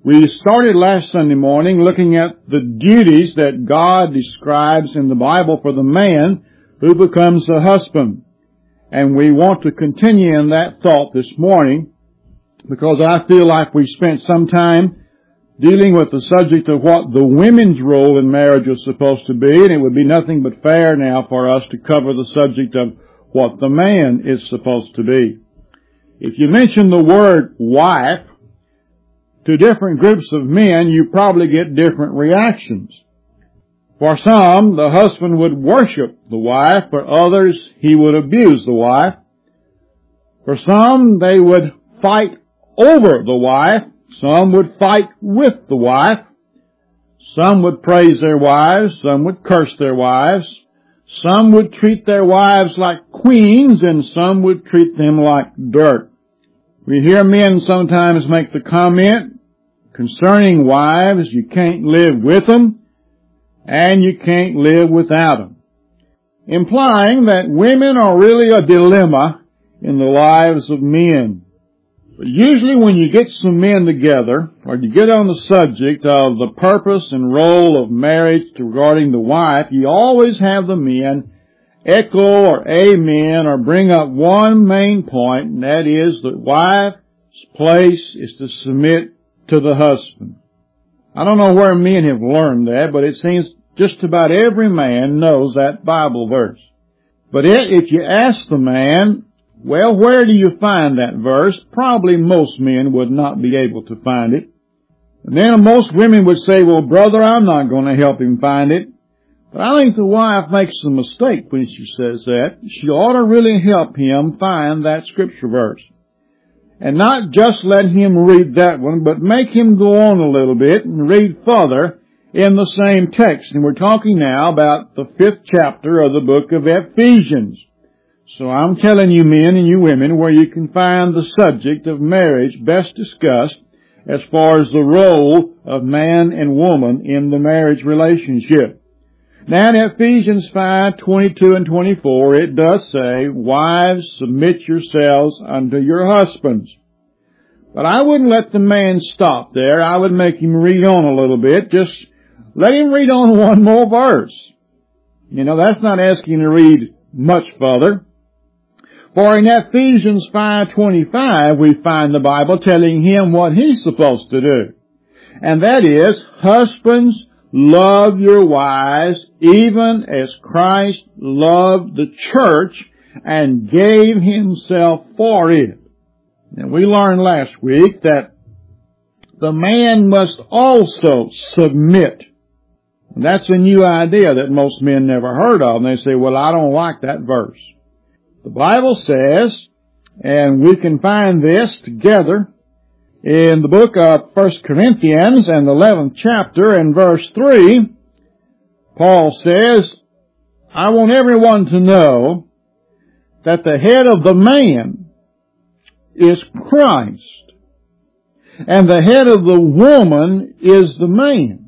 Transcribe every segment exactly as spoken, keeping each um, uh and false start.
We started last Sunday morning looking at the duties that God describes in the Bible for the man who becomes a husband. And we want to continue in that thought this morning because I feel like we spent some time dealing with the subject of what the women's role in marriage is supposed to be, and it would be nothing but fair now for us to cover the subject of what the man is supposed to be. If you mention the word wife to different groups of men, you probably get different reactions. For some, the husband would worship the wife. For others, he would abuse the wife. For some, they would fight over the wife. Some would fight with the wife. Some would praise their wives. Some would curse their wives. Some would treat their wives like queens, and some would treat them like dirt. We hear men sometimes make the comment concerning wives, you can't live with them, and you can't live without them, implying that women are really a dilemma in the lives of men. But usually when you get some men together, or you get on the subject of the purpose and role of marriage regarding the wife, you always have the men echo or amen or bring up one main point, and that is the wife's place is to submit to the husband. I don't know where men have learned that, but it seems just about every man knows that Bible verse. But it, if you ask the man, well, where do you find that verse? Probably most men would not be able to find it. And then most women would say, well, brother, I'm not going to help him find it. But I think the wife makes a mistake when she says that. She ought to really help him find that scripture verse. And not just let him read that one, but make him go on a little bit and read further in the same text. And we're talking now about the fifth chapter of the book of Ephesians. So I'm telling you men and you women where you can find the subject of marriage best discussed as far as the role of man and woman in the marriage relationship. Now in Ephesians five, twenty-two and twenty-four, it does say, wives, submit yourselves unto your husbands. But I wouldn't let the man stop there. I would make him read on a little bit. Just let him read on one more verse. You know, that's not asking him to read much further. For in Ephesians five twenty-five, we find the Bible telling him what he's supposed to do. And that is, husbands, love your wives, even as Christ loved the church and gave himself for it. And we learned last week that the man must also submit. And that's a new idea that most men never heard of. And they say, well, I don't like that verse. The Bible says, and we can find this together in the book of First Corinthians and the eleventh chapter and verse three, Paul says, I want everyone to know that the head of the man is Christ, and the head of the woman is the man.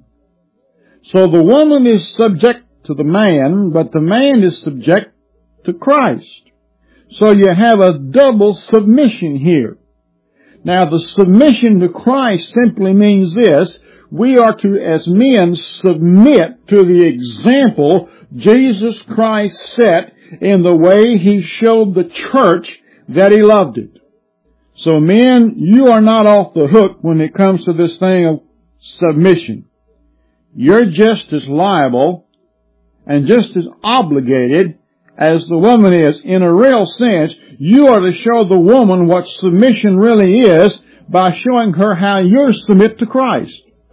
So the woman is subject to the man, but the man is subject to Christ. So you have a double submission here. Now, the submission to Christ simply means this. We are to, as men, submit to the example Jesus Christ set in the way He showed the church that He loved it. So, men, you are not off the hook when it comes to this thing of submission. You're just as liable and just as obligated as the woman is. In a real sense, you are to show the woman what submission really is by showing her how you submit to Christ.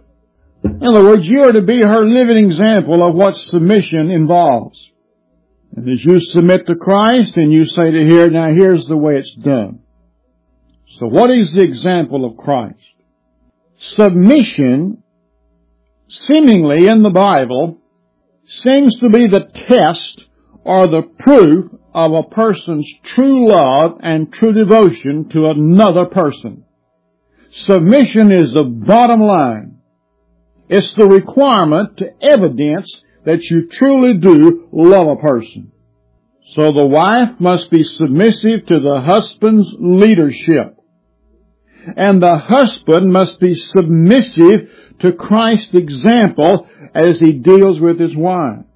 In other words, you are to be her living example of what submission involves. And as you submit to Christ and you say to her, now here's the way it's done. So what is the example of Christ? Submission, seemingly in the Bible, seems to be the test or the proof of a person's true love and true devotion to another person. Submission is the bottom line. It's the requirement to evidence that you truly do love a person. So the wife must be submissive to the husband's leadership. and the husband must be submissive to Christ's example as he deals with his wife.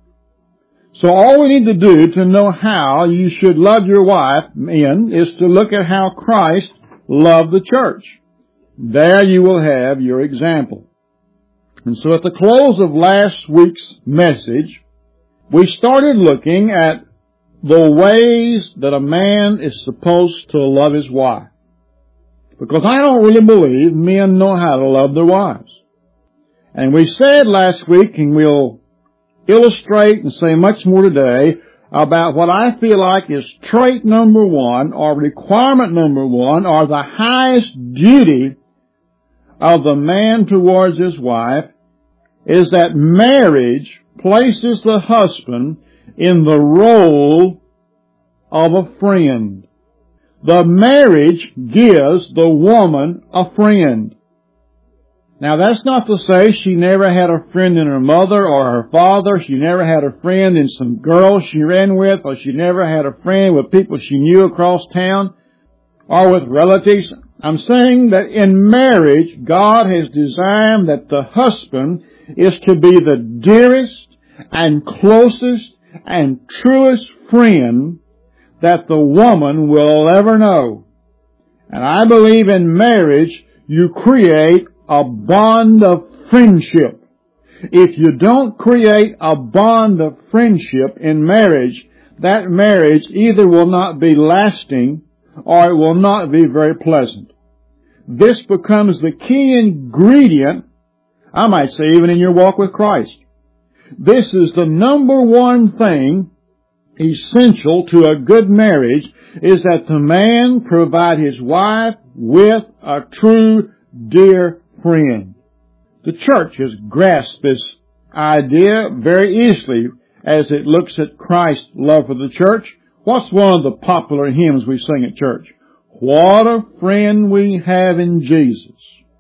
So all we need to do to know how you should love your wife, men, is to look at how Christ loved the church. There you will have your example. And so at the close of last week's message, we started looking at the ways that a man is supposed to love his wife. Because I don't really believe men know how to love their wives. And we said last week, and we'll illustrate and say much more today, about what I feel like is trait number one, or requirement number one, or the highest duty of the man towards his wife, is that marriage places the husband in the role of a friend. The marriage gives the woman a friend. Now that's not to say she never had a friend in her mother or her father, she never had a friend in some girls she ran with, or she never had a friend with people she knew across town, or with relatives. I'm saying that in marriage, God has designed that the husband is to be the dearest and closest and truest friend that the woman will ever know. And I believe in marriage, you create a bond of friendship. If you don't create a bond of friendship in marriage, that marriage either will not be lasting or it will not be very pleasant. This becomes the key ingredient, I might say even in your walk with Christ. This is the number one thing essential to a good marriage, is that the man provide his wife with a true, dear friend. The church has grasped this idea very easily as it looks at Christ's love for the church. What's one of the popular hymns we sing at church? What a friend we have in Jesus.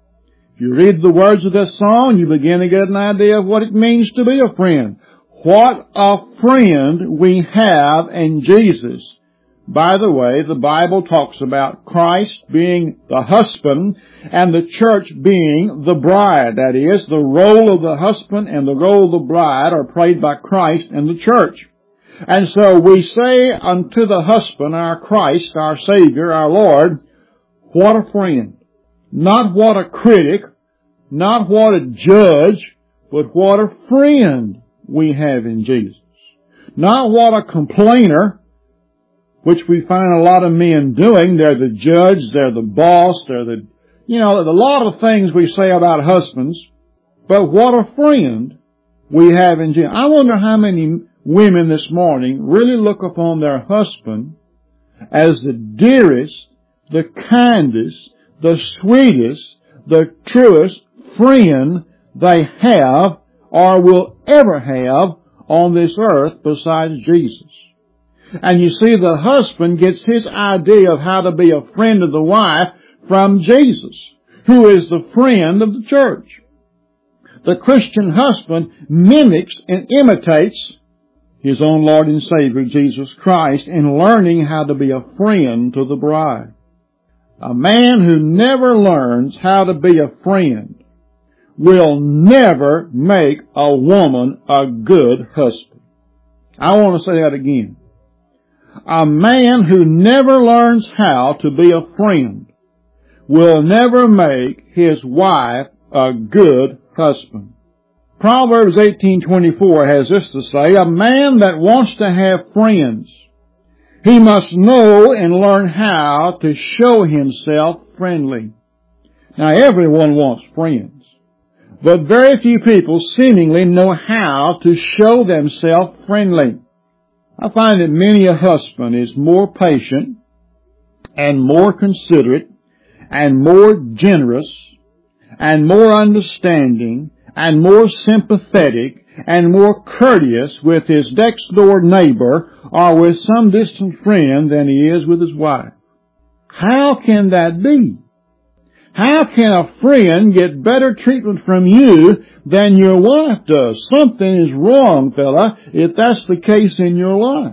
If you read the words of this song, you begin to get an idea of what it means to be a friend. What a friend we have in Jesus. By the way, the Bible talks about Christ being the husband and the church being the bride. That is, the role of the husband and the role of the bride are played by Christ and the church. And so we say unto the husband, our Christ, our Savior, our Lord, what a friend. Not what a critic, not what a judge, but what a friend we have in Jesus. Not what a complainer, which we find a lot of men doing. They're the judge, they're the boss, they're the, you know, a lot of things we say about husbands. But what a friend we have in Jesus. I wonder how many women this morning really look upon their husband as the dearest, the kindest, the sweetest, the truest friend they have or will ever have on this earth besides Jesus. And you see, the husband gets his idea of how to be a friend of the wife from Jesus, who is the friend of the church. The Christian husband mimics and imitates his own Lord and Savior, Jesus Christ, in learning how to be a friend to the bride. A man who never learns how to be a friend will never make a woman a good husband. I want to say that again. A man who never learns how to be a friend will never make his wife a good husband. Proverbs eighteen twenty-four has this to say, a man that wants to have friends, he must know and learn how to show himself friendly. Now everyone wants friends, but very few people seemingly know how to show themselves friendly. I find that many a husband is more patient and more considerate and more generous and more understanding and more sympathetic and more courteous with his next door neighbor or with some distant friend than he is with his wife. How can that be? How can a friend get better treatment from you than your wife does? Something is wrong, fella, if that's the case in your life.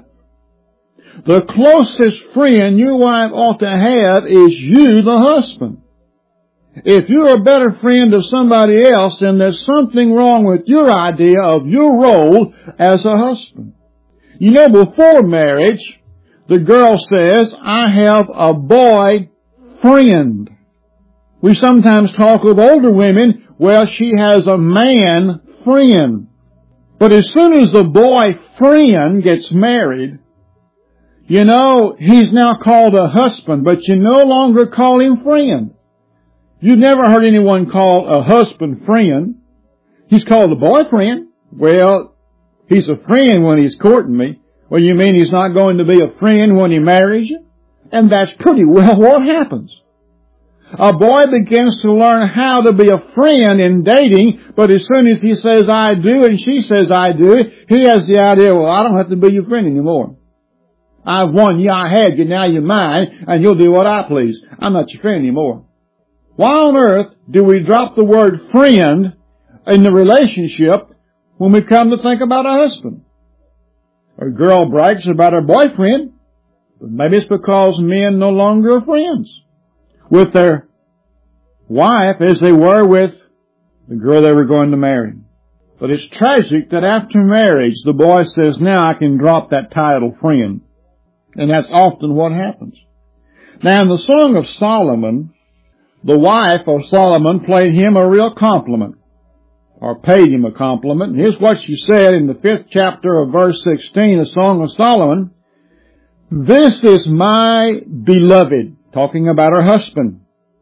The closest friend your wife ought to have is you, the husband. If you're a better friend of somebody else, then there's something wrong with your idea of your role as a husband. You know, before marriage, the girl says, I have a boy friend. We sometimes talk with older women, well, she has a man friend. But as soon as the boy friend gets married, you know, he's now called a husband, but you no longer call him friend. You've never heard anyone call a husband friend. He's called a boyfriend. Well, he's a friend when he's courting me. Well, you mean he's not going to be a friend when he marries you? And that's pretty well what happens. A boy begins to learn how to be a friend in dating, but as soon as he says, I do, and she says, I do, he has the idea, well, I don't have to be your friend anymore. I've won you, I had you, now you're mine, and you'll do what I please. I'm not your friend anymore. Why on earth do we drop the word friend in the relationship when we come to think about a husband? A girl brags about her boyfriend, but maybe it's because men no longer are friends with their wife as they were with the girl they were going to marry. But it's tragic that after marriage, the boy says, now I can drop that title friend. And that's often what happens. Now in the Song of Solomon, the wife of Solomon played him a real compliment, or paid him a compliment. And here's what she said in the fifth chapter of verse sixteen, the Song of Solomon. This is my beloved, talking about her husband,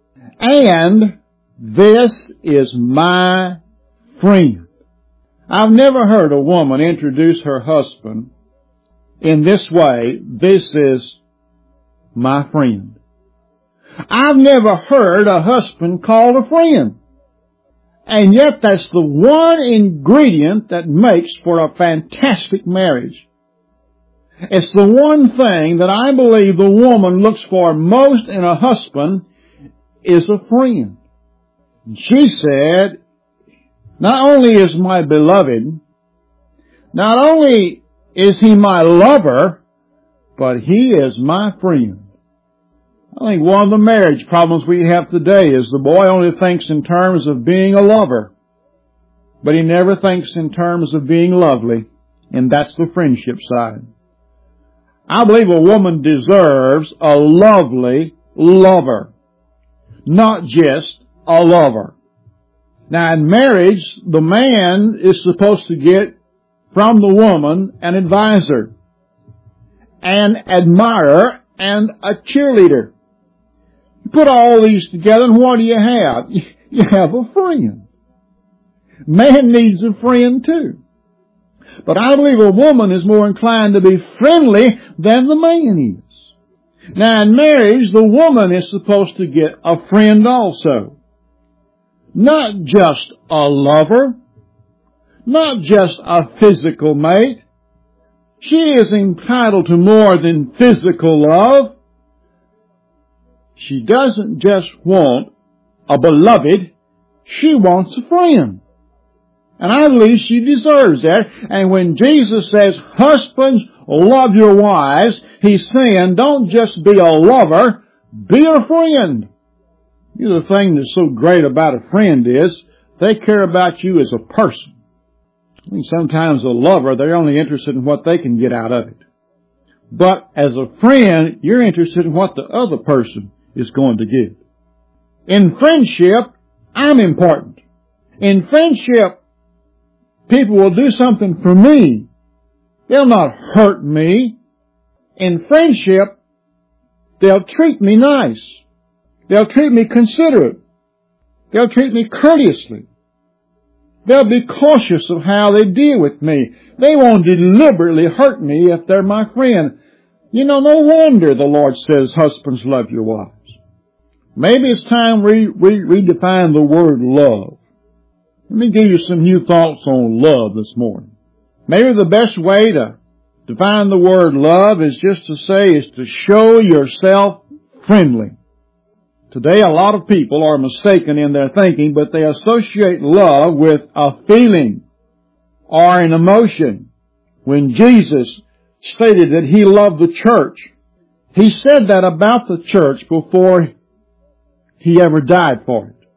and this is my friend. I've never heard a woman introduce her husband in this way, this is my friend. I've never heard a husband called a friend. And yet that's the one ingredient that makes for a fantastic marriage. It's the one thing that I believe the woman looks for most in a husband is a friend. She said, not only is my beloved, not only is he my lover, but he is my friend. I think one of the marriage problems we have today is the boy only thinks in terms of being a lover, but he never thinks in terms of being lovely, and that's the friendship side. I believe a woman deserves a lovely lover, not just a lover. Now in marriage, the man is supposed to get from the woman an advisor, an admirer, and a cheerleader. You put all these together, and what do you have? You have a friend. Man needs a friend too. But I believe a woman is more inclined to be friendly than the man is. Now in marriage, the woman is supposed to get a friend also. Not just a lover, not just a physical mate. She is entitled to more than physical love. She doesn't just want a beloved, she wants a friend. And I believe she deserves that. And when Jesus says, husbands, love your wives, He's saying, don't just be a lover, be a friend. You know, the thing that's so great about a friend is they care about you as a person. I think sometimes a lover, they're only interested in what they can get out of it. But as a friend, you're interested in what the other person is going to give. In friendship, I'm important. In friendship, people will do something for me. They'll not hurt me. In friendship, they'll treat me nice. They'll treat me considerate. They'll treat me courteously. They'll be cautious of how they deal with me. They won't deliberately hurt me if they're my friend. You know, no wonder the Lord says, husbands, love your wives. Maybe it's time we re- redefine the word love. Let me give you some new thoughts on love this morning. Maybe the best way to define the word love is just to say is to show yourself friendly. Today a lot of people are mistaken in their thinking, but they associate love with a feeling or an emotion. When Jesus stated that He loved the church, He said that about the church before He ever died for it.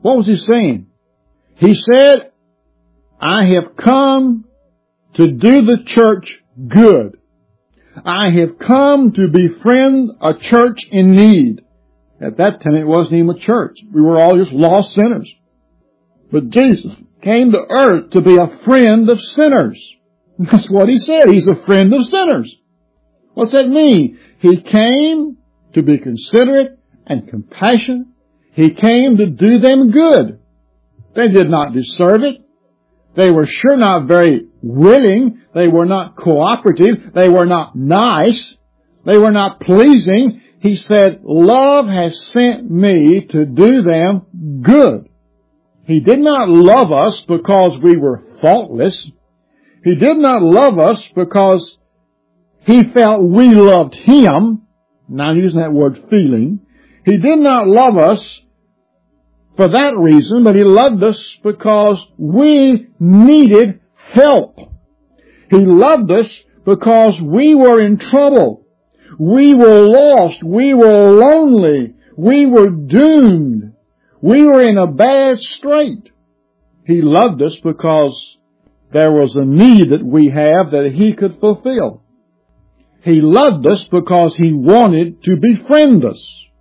What was he saying? He said, I have come to do the church good. I have come to befriend a church in need. At that time, it wasn't even a church. We were all just lost sinners. But Jesus came to earth to be a friend of sinners. That's what he said. He's a friend of sinners. What's that mean? He came to be considerate and compassionate. He came to do them good. They did not deserve it. They were sure not very willing. They were not cooperative. They were not nice. They were not pleasing. He said, love has sent me to do them good. He did not love us because we were faultless. He did not love us because He felt we loved Him. Now I'm using that word feeling. He did not love us for that reason, but He loved us because we needed help. He loved us because we were in trouble. We were lost. We were lonely. We were doomed. We were in a bad strait. He loved us because there was a need that we have that He could fulfill. He loved us because He wanted to befriend us.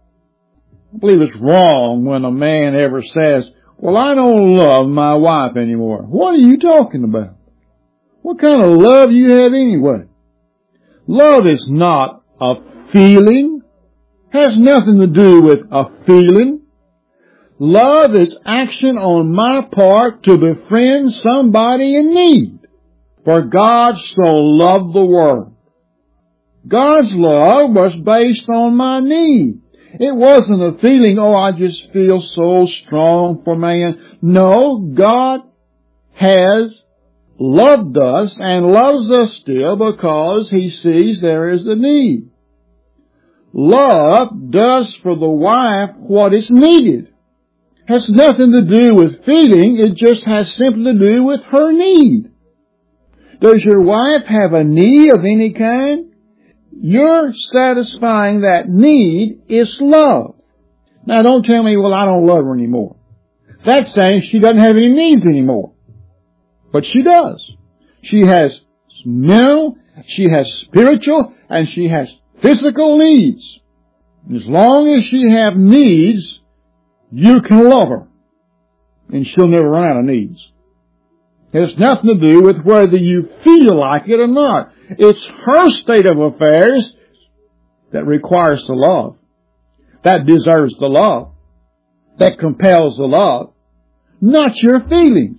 I believe it's wrong when a man ever says, well, I don't love my wife anymore. What are you talking about? What kind of love do you have anyway? Love is not a feeling. Has nothing to do with a feeling. Love is action on my part to befriend somebody in need. For God so loved the world. God's love was based on my need. It wasn't a feeling, oh, I just feel so strong for man. No, God has loved us and loves us still because He sees there is a need. Love does for the wife what is needed. Has nothing to do with feeling. It just has simply to do with her need. Does your wife have a need of any kind? You're satisfying that need is love. Now don't tell me, well, I don't love her anymore. That's saying she doesn't have any needs anymore. But she does. She has mental, she has spiritual, and she has physical needs. As long as she has needs, you can love her. And she'll never run out of needs. It has nothing to do with whether you feel like it or not. It's her state of affairs that requires the love. That deserves the love. That compels the love. Not your feelings.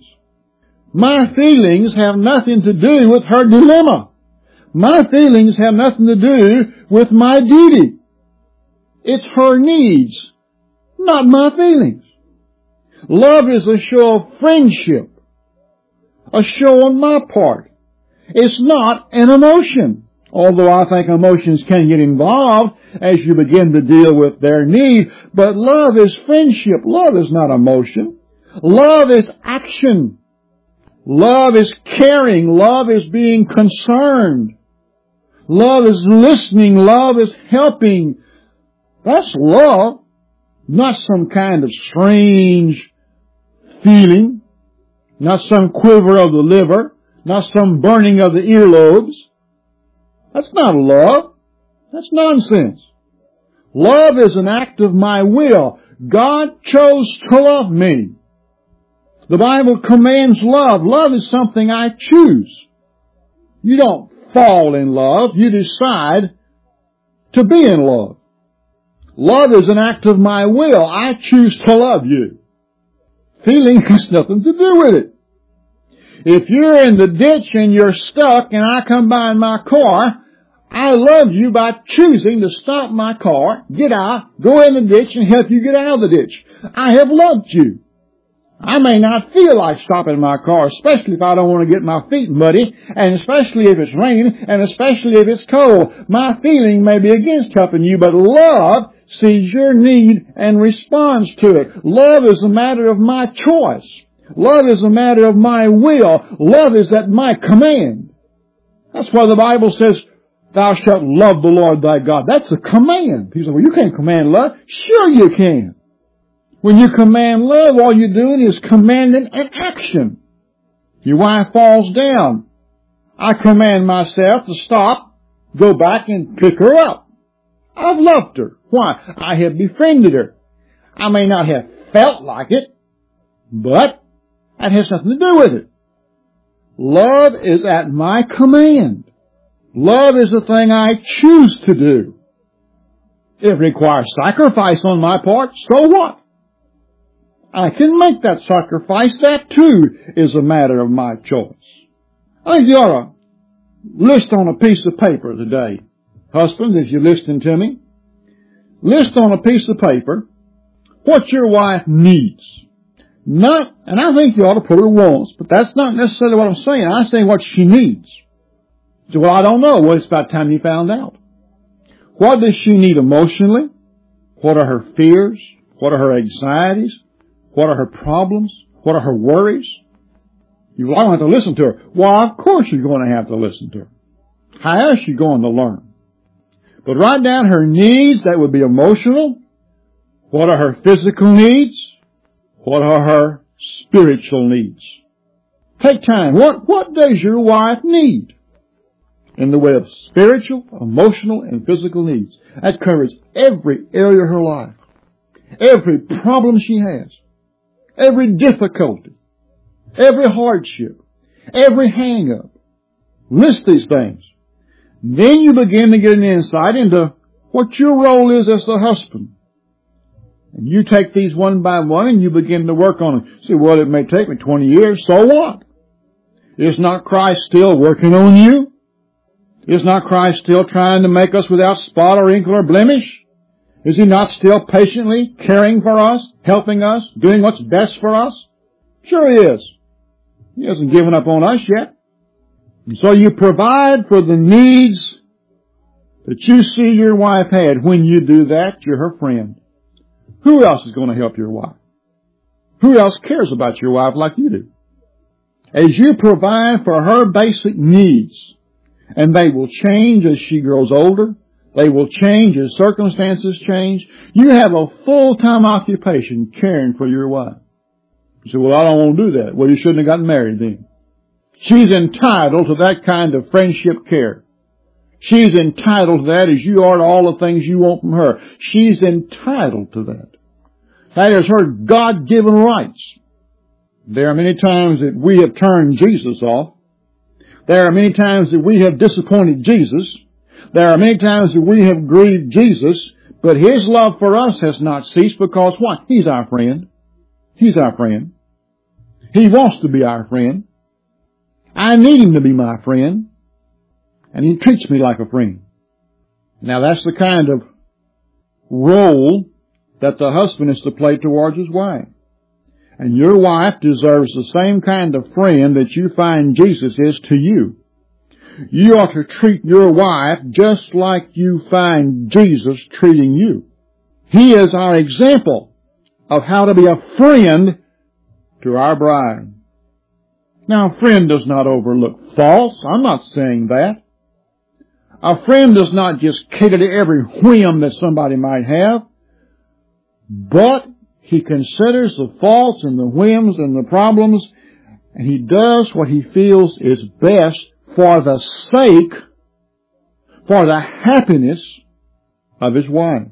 My feelings have nothing to do with her dilemma. My feelings have nothing to do with my duty. It's her needs, not my feelings. Love is a show of friendship. A show on my part. It's not an emotion. Although I think emotions can get involved as you begin to deal with their need. But love is friendship. Love is not emotion. Love is action. Love is caring. Love is being concerned. Love is listening. Love is helping. That's love. Not some kind of strange feeling. Not some quiver of the liver. Not some burning of the earlobes. That's not love. That's nonsense. Love is an act of my will. God chose to love me. The Bible commands love. Love is something I choose. You don't fall in love. You decide to be in love. Love is an act of my will. I choose to love you. Feeling has nothing to do with it. If you're in the ditch and you're stuck and I come by in my car, I love you by choosing to stop my car, get out, go in the ditch and help you get out of the ditch. I have loved you. I may not feel like stopping my car, especially if I don't want to get my feet muddy, and especially if it's raining, and especially if it's cold. My feeling may be against helping you, but love sees your need and responds to it. Love is a matter of my choice. Love is a matter of my will. Love is at my command. That's why the Bible says, thou shalt love the Lord thy God. That's a command. People say, well, you can't command love. Sure you can. When you command love, all you're doing is commanding an action. Your wife falls down. I command myself to stop, go back and pick her up. I've loved her. Why? I have befriended her. I may not have felt like it, but that has something to do with it. Love is at my command. Love is the thing I choose to do. It requires sacrifice on my part, so what? I can make that sacrifice. That too is a matter of my choice. I think you ought to list on a piece of paper today. Husbands, if you're listening to me, list on a piece of paper what your wife needs. Not, and I think you ought to put her wants, but that's not necessarily what I'm saying. I'm saying what she needs. So, well, I don't know. Well, it's about time you found out. What does she need emotionally? What are her fears? What are her anxieties? What are her problems? What are her worries? You don't have to listen to her. Well, of course you're going to have to listen to her. How else are you going to learn? But write down her needs. That would be emotional. What are her physical needs? What are her spiritual needs? Take time. What, what does your wife need? In the way of spiritual, emotional, and physical needs. That covers every area of her life. Every problem she has. Every difficulty. Every hardship. Every hang-up. List these things. Then you begin to get an insight into what your role is as the husband. And you take these one by one and you begin to work on them. See, well, it may take me twenty years. So what? Is not Christ still working on you? Is not Christ still trying to make us without spot or wrinkle or blemish? Is He not still patiently caring for us, helping us, doing what's best for us? Sure He is. He hasn't given up on us yet. And so you provide for the needs that you see your wife had. When you do that, you're her friend. Who else is going to help your wife? Who else cares about your wife like you do? As you provide for her basic needs, and they will change as she grows older, they will change as circumstances change, you have a full-time occupation caring for your wife. You say, well, I don't want to do that. Well, you shouldn't have gotten married then. She's entitled to that kind of friendship care. She's entitled to that as you are to all the things you want from her. She's entitled to that. That is her God-given rights. There are many times that we have turned Jesus off. There are many times that we have disappointed Jesus. There are many times that we have grieved Jesus. But His love for us has not ceased because what? He's our friend. He's our friend. He wants to be our friend. I need Him to be my friend. And He treats me like a friend. Now that's the kind of role that the husband is to play towards his wife. And your wife deserves the same kind of friend that you find Jesus is to you. You ought to treat your wife just like you find Jesus treating you. He is our example of how to be a friend to our bride. Now, a friend does not overlook faults. I'm not saying that. A friend does not just cater to every whim that somebody might have, but he considers the faults and the whims and the problems, and he does what he feels is best for the sake, for the happiness of his wife.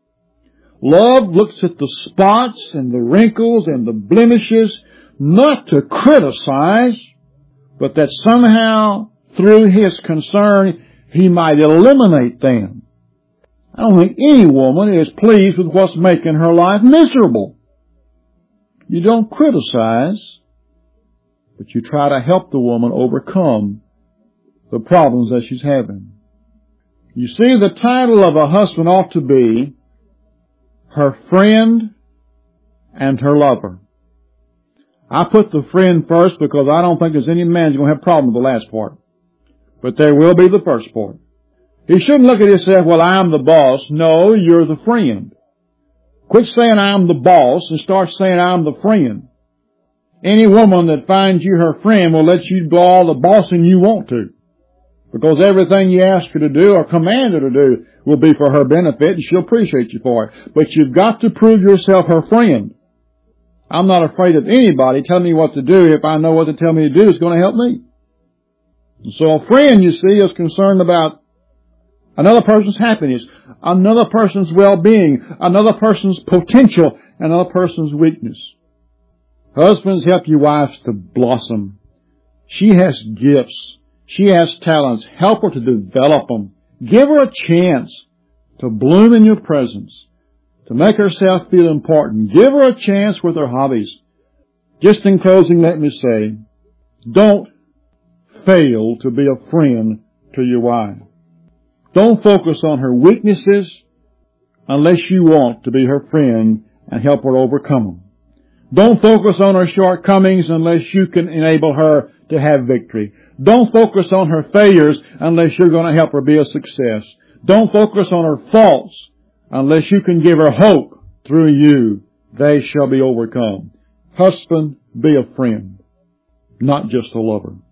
Love looks at the spots and the wrinkles and the blemishes, not to criticize, but that somehow, through his concern, he might eliminate them. I don't think any woman is pleased with what's making her life miserable. You don't criticize, but you try to help the woman overcome the problems that she's having. You see, the title of a husband ought to be her friend and her lover. I put the friend first because I don't think there's any man who's going to have a problem with the last part. But there will be the first part. He shouldn't look at himself, well, I'm the boss. No, you're the friend. Quit saying I'm the boss and start saying I'm the friend. Any woman that finds you her friend will let you do all the bossing you want to. Because everything you ask her to do or command her to do, will be for her benefit, and she'll appreciate you for it. But you've got to prove yourself her friend. I'm not afraid of anybody telling me what to do if I know what to tell me to do is going to help me. And so a friend, you see, is concerned about another person's happiness, another person's well-being, another person's potential, another person's weakness. Husbands, help your wives to blossom. She has gifts. She has talents. Help her to develop them. Give her a chance to bloom in your presence, to make herself feel important. Give her a chance with her hobbies. Just in closing, let me say, don't fail to be a friend to your wife. Don't focus on her weaknesses unless you want to be her friend and help her overcome them. Don't focus on her shortcomings unless you can enable her to have victory. Don't focus on her failures unless you're going to help her be a success. Don't focus on her faults unless you can give her hope through you. They shall be overcome. Husband, be a friend, not just a lover.